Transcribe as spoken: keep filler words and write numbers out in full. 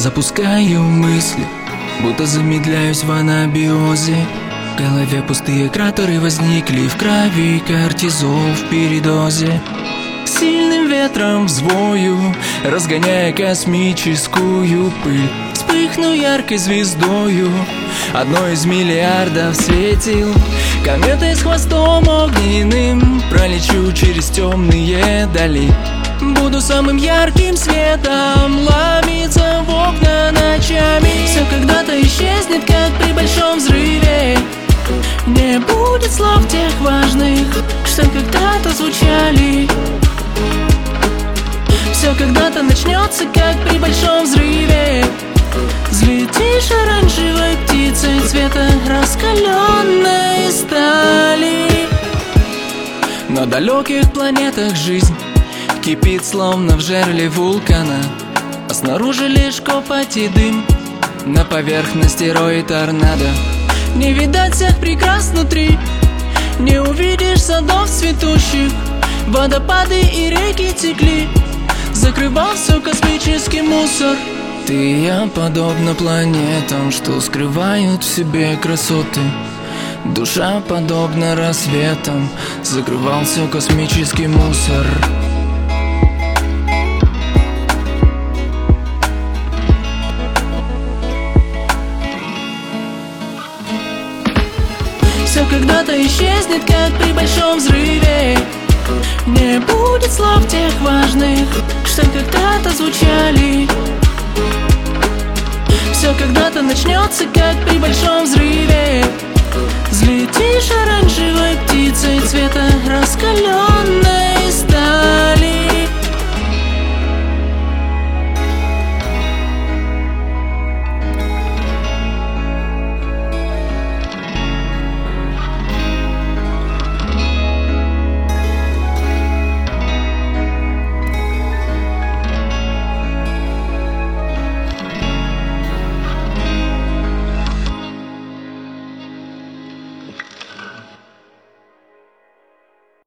запускаю мысли, будто замедляюсь в анабиозе. В голове пустые кратеры возникли, в крови кортизол в передозе. Сильным ветром взвою, разгоняя космическую пыль, вспыхну яркой звездою, одной из миллиардов светил. Кометой с хвостом огненным пролечу через темные дали. Буду самым ярким светом ломиться в окна ночами. Все когда-то исчезнет, как при большом взрыве. Не будет слов тех важных, что когда-то звучали. Все когда-то начнется, как при большом взрыве. Взлетишь оранжевой птицей цвета раскаленной стали. На далеких планетах жизнь кипит, словно в жерле вулкана, а снаружи лишь копоть и дым, на поверхности рой торнадо. Не видать всех прекрас внутри, не увидишь садов цветущих. Водопады и реки текли, закрывал все космический мусор. Ты и я подобно планетам, что скрывают в себе красоты. Душа подобна рассветам, закрывал все космический мусор. Все когда-то исчезнет, как при большом взрыве. Не будет слов тех важных, что когда-то звучали. Все когда-то начнется, как при большом